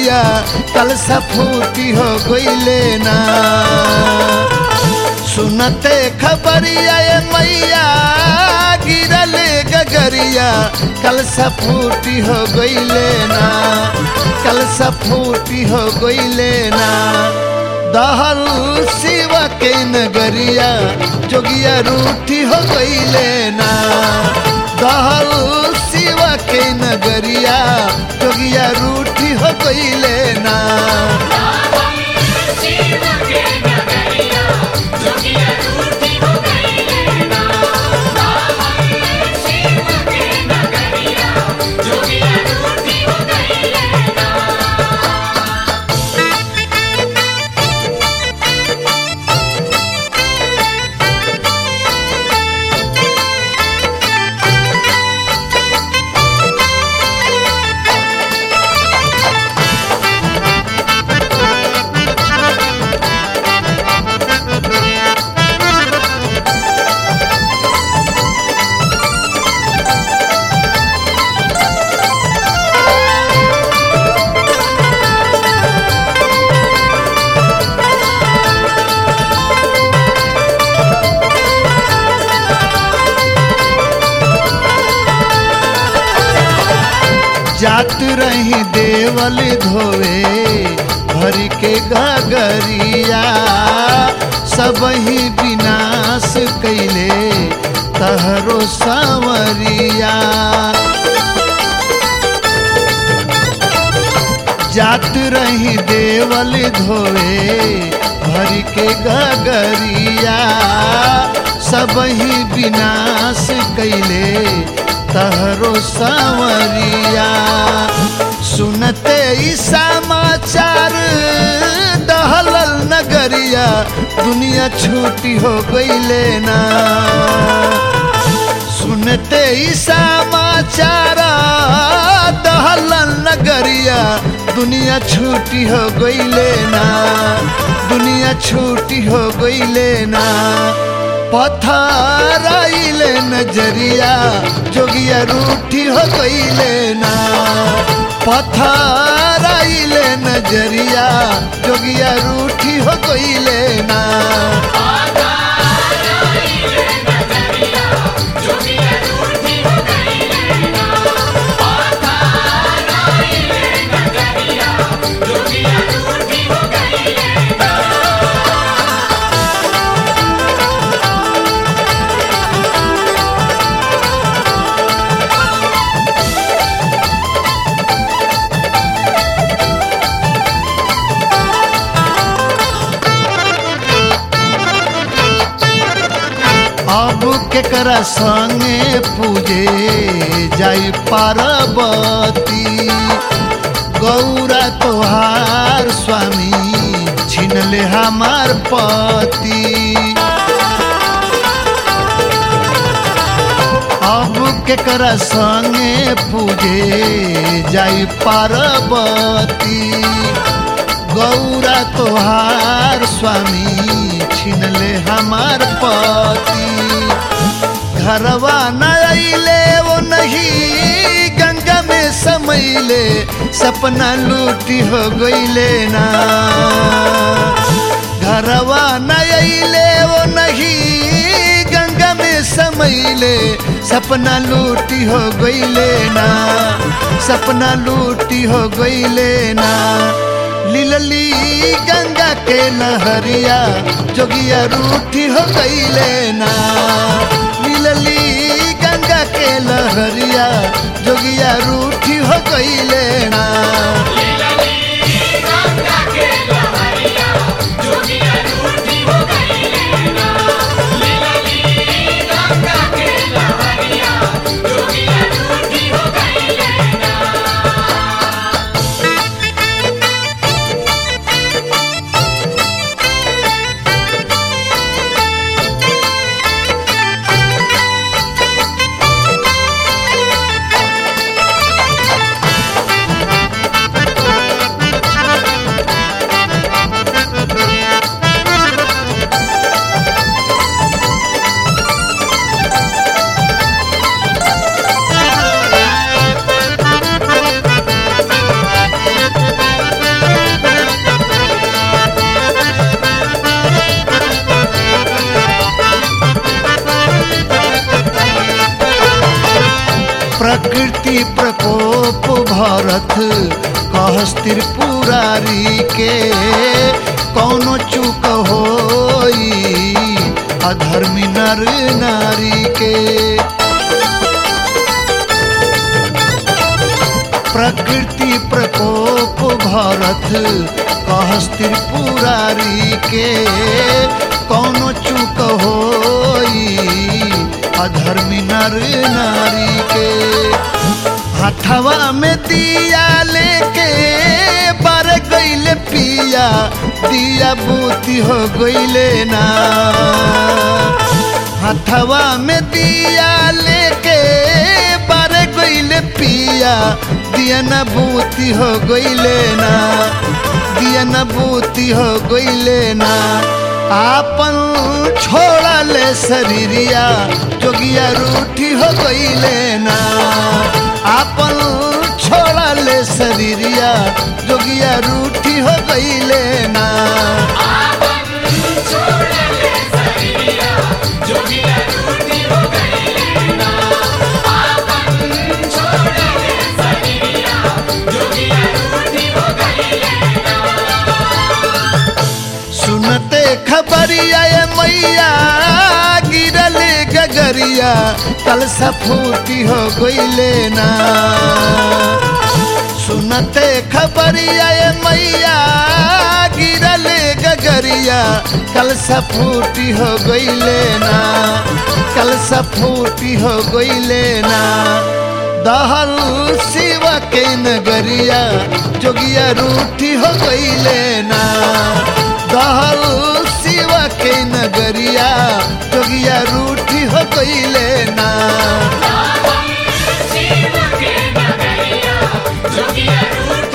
नगरिया कलसा फूटी हो गईले ना। सुनते खबरिया ये मैया गिरल गगरिया कलसा फूटी हो गईले ना, कलसा फूटी हो गईले ना। दहल शिव के नगरिया जोगिया रूठी हो गईले ना। दहल शिव के नगरिया जोगिया रूठी हो गईले ना। जात रही देवल धोवे भर के गगरिया, सब ही विनाश कैले तहरो सांवरिया। जात रही देवल धोवे भर के गगरिया, सब ही विनाश कैले तहरो सांवरिया। सुनते ही समाचार दहलल नगरिया दुनिया छूटी हो गईले ना। सुनते ही समाचार दहलल नगरिया दुनिया छूटी हो गईले ना, दुनिया छूटी हो गईले ना। पत्थर आइले नजरिया जोगिया रूठी हो गईले ना। पत्थर आइले नजरिया जोगिया रूठी हो गईले ना। अब केकरा संगे पूजे जाई पार्वती, गौरा तोहार स्वामी छीनले हमार पति। अब केकरा संगे पूजे जाई पार्वती, गौरा तोहार स्वामी छीनले हमार पति। घरवा न आइले वो नहीं गंगा में समैले, सपना लूटी हो गईले ना। घरवा न आइले वो नहीं गंगा में समैले, सपना लूटी हो गईले ना, सपना लूटी हो गईले ना। लीलली गंगा के लहरिया जोगिया रूठी हो गईले ना। लीलली गंगा के लहरिया जोगिया रूठी हो गईले ना। प्रकोप भरत कहस त्रिपुरारी के कौनो चूक होई अधर्मी नर नारी के। प्रकृति प्रकोप भरत कहस त्रिपुरारी के कौनो चूक होई अधर्मी नर नारी के। हथवा में दिया लेके बर गईले पिया दिया बूती हो गईले ना। हथवा में दिया लेके बर गईले पिया दिया न बूती हो गईले ना। दिया न बूती हो गईले ना। आपन छोड़ा ले शरीरिया जोगिया रूठी हो गईले ना। आपन छोड़ा ले शरीरिया जोगिया रूठी हो गईले ना। सुनते खबरिया मैया गिरल गगरिया कल सफूती हो गईले ना। सुनते खबरिया मैया गिरल गगरिया कल सफूती हो गईले ना। कल सफूती हो गईले ना। दहल शिव के नगरिया जोगिया रूठी हो गईले ना। दहल शिव के नगरिया जोगिया रूठी हो गईले ना। शिव के नगरिया जोगिया रूठी